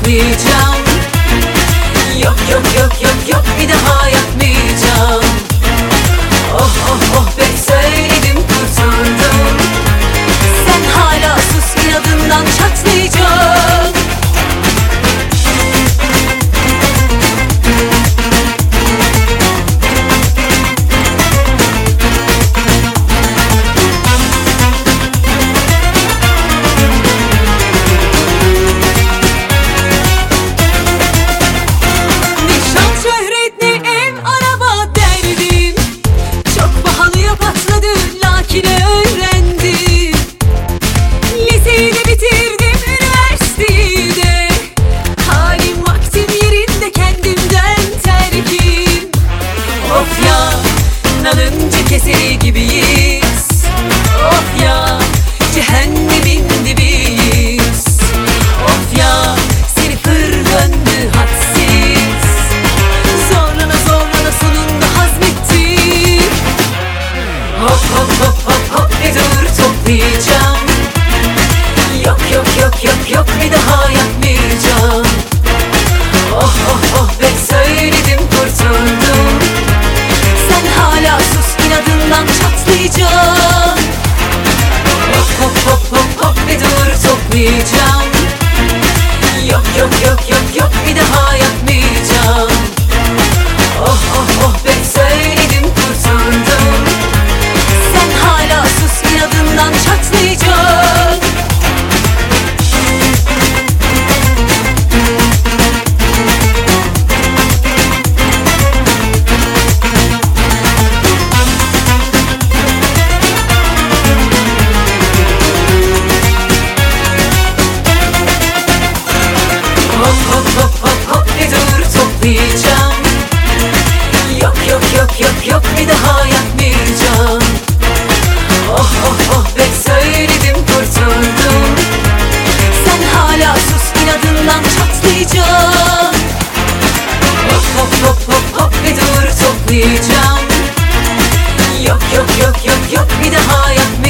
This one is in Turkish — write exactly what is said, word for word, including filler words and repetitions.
toplayacağım. Yok yok yok yok yok bir daha yapmayacağım. Oh oh oh be söyledim kurtuldum. Sen hala sus, inadından çatlayacağım. Nalınca keseri gibiyiz. Of ya, cehennemin dibiyiz. Of ya, seni fır döndü hadsiz. Zorlana zorlana sonunda hazmettim. Hop hop hop hop hop bir dur toplayacağım. Yok yok yok yok yok bir daha yapmayacağım. Oh oh oh be söyledim kurtuldum. Hala sus, inadından çatlayacağım. Hop hop hop hop hop bir dur toplayacağım. Yok yok yok yok yok bir daha yapmayacağım. Oh oh oh be söyledim kurtuldum. Sen hala sus, inadından çatlayacağım. Hop hop hop hop hop bir dur toplayacağım. Yok yok yok yok yok bir daha yapmayacağım. Oh oh oh be söyledim kurtuldum. Sen hala sus, inadından çatlayacağım. Hop hop hop hop hop bir dur toplayacağım. Yok yok yok yok yok bir daha yapmayacağım.